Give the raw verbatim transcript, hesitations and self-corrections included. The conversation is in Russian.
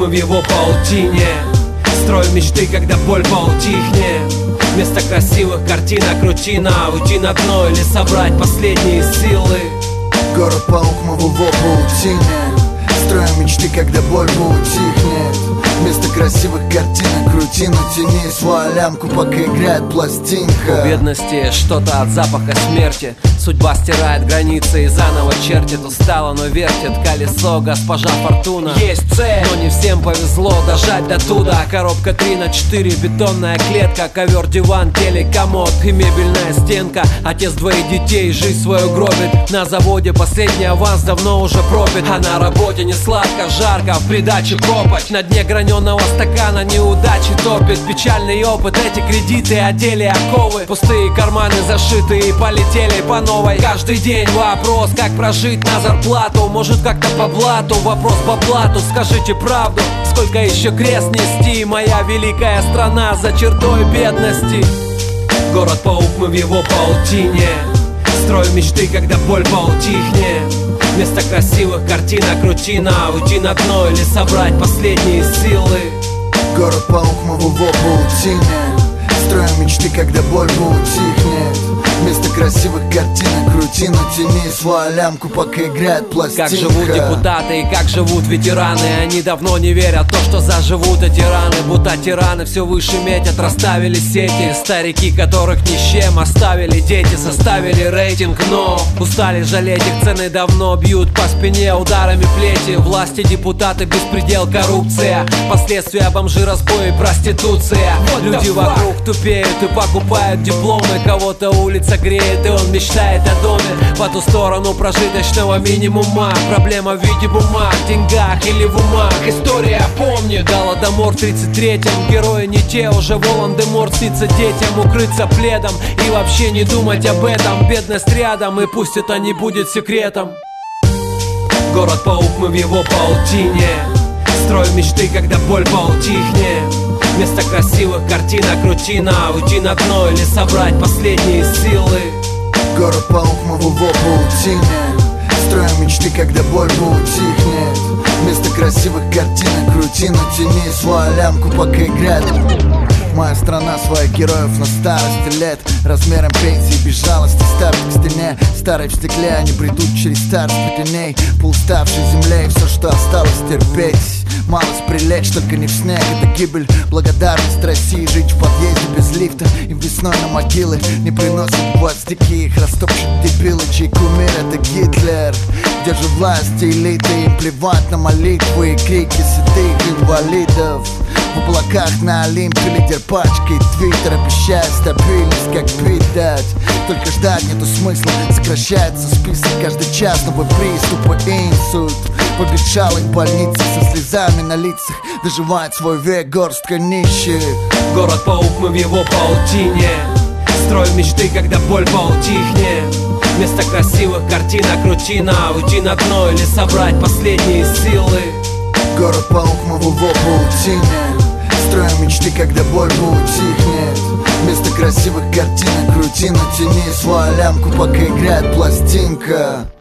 мы в его паутине. Строим мечты, когда боль поутихнет. Вместо красивых картинок рутина. Уйти на дно или собрать последние силы. Город-паук, мы в его паутине. Строим мечты, когда боль поутихнет. Вместо красивых картинок рутина. Тяни свою лямку, пока играет пластинка. У бедности что-то от запаха смерти. Судьба стирает границы и заново чертит. Устала, но вертит колесо госпожа Фортуна. Есть цель, но не всем повезло дожать до туда. Коробка три на четыре, бетонная клетка, ковер, диван, телек, комод и мебельная стенка. Отец двоих детей жизнь свою гробит. На заводе последний аванс давно уже пропит. А на работе не сладко, жарко, в придаче пропасть. На дне граненого стакана неудачи топит. Печальный опыт, эти кредиты одели оковы. Пустые карманы зашиты и полетели по новой. Каждый день вопрос, как прожить на зарплату. Может как-то по блату, вопрос по блату. Скажите правду, сколько еще крест нести? Моя великая страна за чертой бедности. Город-паук, мы в его паутине. Строим мечты, когда боль поутихнет. Вместо красивых картинок рутина. Уйти на дно или собрать последние силы. Город-паук, мы в его паутине. Строим мечты, когда боль поутихнет. Вместо красивых картинок рутина. Тяни свою лямку, пока играет пластинка. Как живут депутаты и как живут ветераны. Они давно не верят в то, что заживут эти раны. Будто тираны все выше метят, расставили сети. Старики, которых ни с чем оставили дети. Составили рейтинг, но устали жалеть их. Цены давно бьют по спине ударами плети. Власти, депутаты, беспредел, коррупция. Последствия бомжи, разбои, проституция. Люди вокруг тупеют и покупают дипломы. Кого-то улица греет и он мечтает о доме по ту сторону прожиточного минимума. Проблема в виде бумаг, деньгах или в умах. История помнит Голодомор в тридцать третьем. Герои не те, уже Волан-де-Морт снится детям. Укрыться пледом и вообще не думать об этом. Бедность рядом, и пусть это не будет секретом. Город-паук, мы в его паутине. Строим мечты, когда боль поутихнет. Вместо красивых картинок рутина. Уйти на дно или собрать последние силы. Город-паук, мы в его паутине. Строим мечты, когда боль поутихнет. Вместо красивых картинок рутина. Тяни свою лямку, пока играет. Моя страна своих героев на старости лет. Размером пенсии без жалости ставят к стене. Старые в стекле, они придут через старость пятеней. По уставшей земле и все, что осталось терпеть. Малость прилечь, только не в снег, это гибель. Благодарность России, жить в подъезде без лифта. И весной на могилы не приносят гвоздики. Их растопчут дебилы, чей кумир это Гитлер. Где же власти элиты, им плевать на молитвы и крики седых инвалидов. В облаках на Олимпе лидер пачкой твиттер, обещая стабильность, как пить дать. Только ждать нету смысла, сокращается список. Каждый час новый приступ и инсульт. Побежал их больницы со слезами на лицах. Доживает свой век горстка нищих. Город-паук, мы в его паутине. Строим мечты, когда боль поутихнет. Вместо красивых картинок рутина. Уйти на дно или собрать последние силы. Город-паук, мы в его паутине. Строим мечты, когда боль поутихнет. Вместо красивых картинок рутина. Тяни свою лямку, пока играет пластинка.